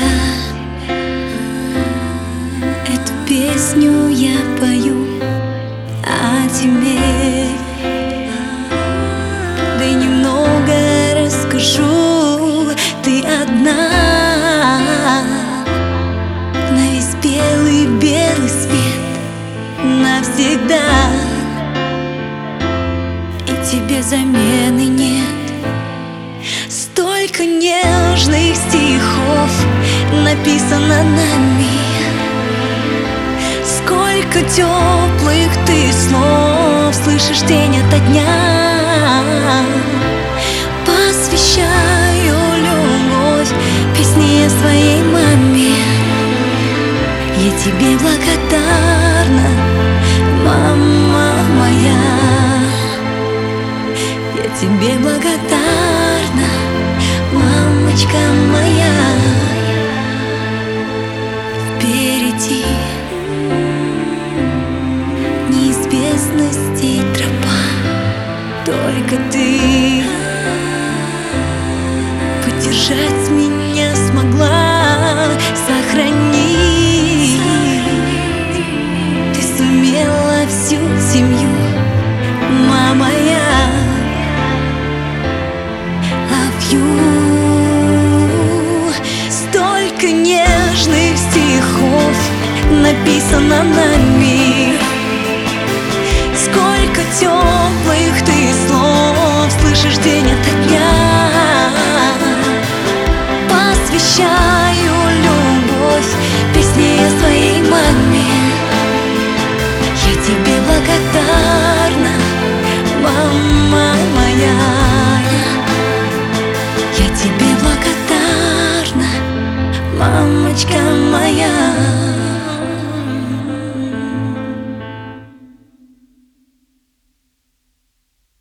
Эту песню я пою о тебе. Да и немного расскажу. Ты одна на весь белый свет навсегда, и тебе замены нет. Столько нежных стихов написано нами, сколько теплых ты слов слышишь день ото дня. Посвящаю любовь песни о своей маме. Я тебе благодарна, мама моя. Я тебе благодарна, мамочка моя. Впереди неизвестности тропа, только ты поддержать меня смогла, сохранить. Ты сумела всю семью, мама моя. Love you. Столько нежных стихов написано нами, сколько теплых ты слов слышишь день ото дня. Посвящаю